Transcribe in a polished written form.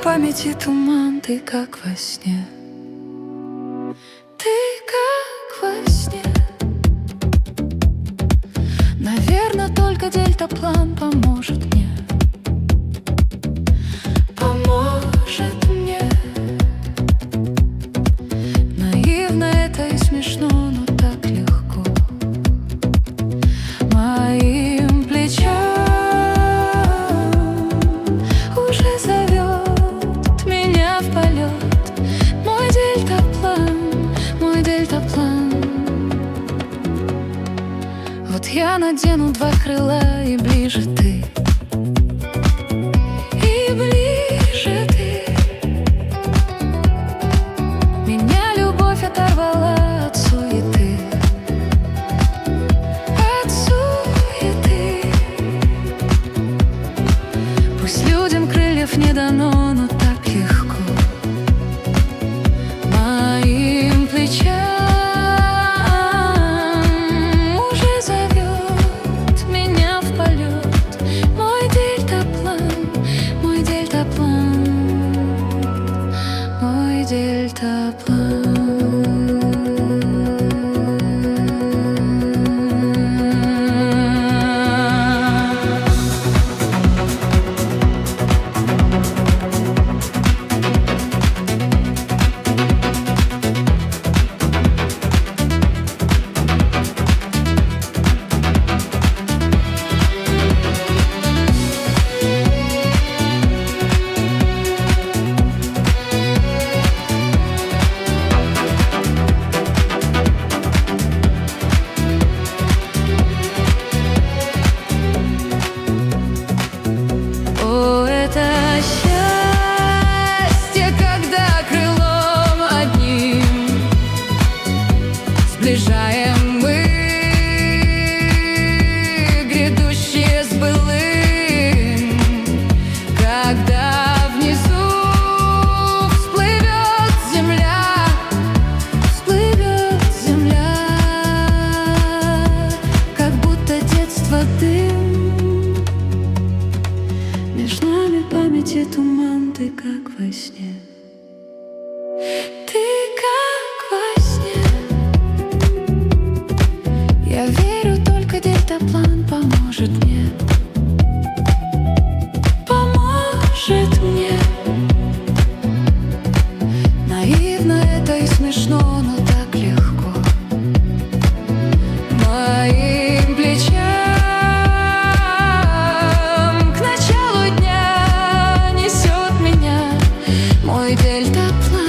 памяти туман, ты как во сне. Ты как во сне. Наверно, только дельтаплан поможет мне. Поможет мне. Наивно это и смешно, но так легко. Моим плечам уже зовет меня в полет мой дельтаплан, мой дельтаплан. Вот я надену два крыла, и ближе ты, и ближе ты. Меня любовь оторвала от суеты, от суеты. Пусть людям крыльев не дано, но так легко. Моим плечам уже зовет меня в полет мой дельтаплан, мой дельтаплан, мой дельтаплан. О, это счастье, когда крылом одним сближаем мы грядущее с былым, когда внизу всплывет земля, как будто детство дым. Между нами памяти туман, ты как во сне. Ты как во сне. Я верю, только дельтаплан поможет мне. Поможет мне. Наивно это и смешно, но так легко. Моим плечам мой дельтаплан.